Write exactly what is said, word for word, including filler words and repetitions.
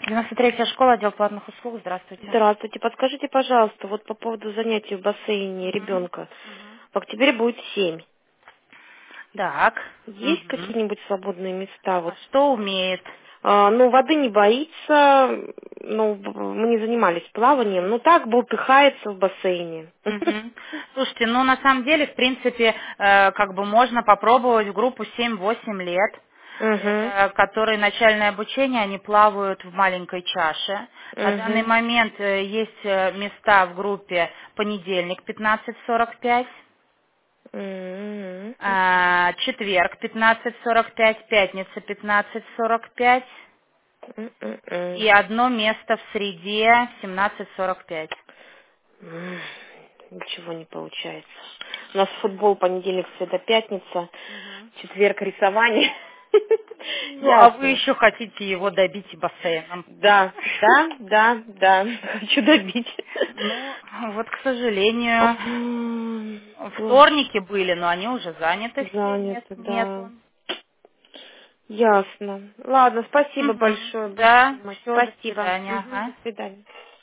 девяносто третья школа, отдел платных услуг. Здравствуйте. Здравствуйте. Подскажите, пожалуйста, вот по поводу занятий в бассейне Мгм. ребенка. Мгм. В октябре будет семь. Так. Есть Мгм. какие-нибудь свободные места? А Вот, что умеет? а, ну, воды не боится, ну, б- мы не занимались плаванием, ну, так болтыхается в бассейне. Мгм. Слушайте, ну на самом деле, в принципе, э, как бы можно попробовать в группу семь-восемь лет. Угу, Это которые начальное обучение, они плавают в маленькой чаше. На данный угу, момент э, есть э, места в группе понедельник пятнадцать сорок пять. А, четверг пятнадцать сорок пять, пятница пятнадцать сорок пять и одно место в среде семнадцать сорок пять. Ничего не получается. У нас футбол понедельник, среда, пятница, Мгм. четверг рисование. Ну, а вы Ясно. еще хотите его добить и бассейном. Да, да, да, да, хочу добить. Ну, вот, к сожалению, М, ой, вторники были, но они уже заняты все, мест занято, да. нету. Ясно. Ладно, спасибо Мгм. большое, большая Да, помощь. все, до Спасибо. свидания. Мгм, Ага. до свидания.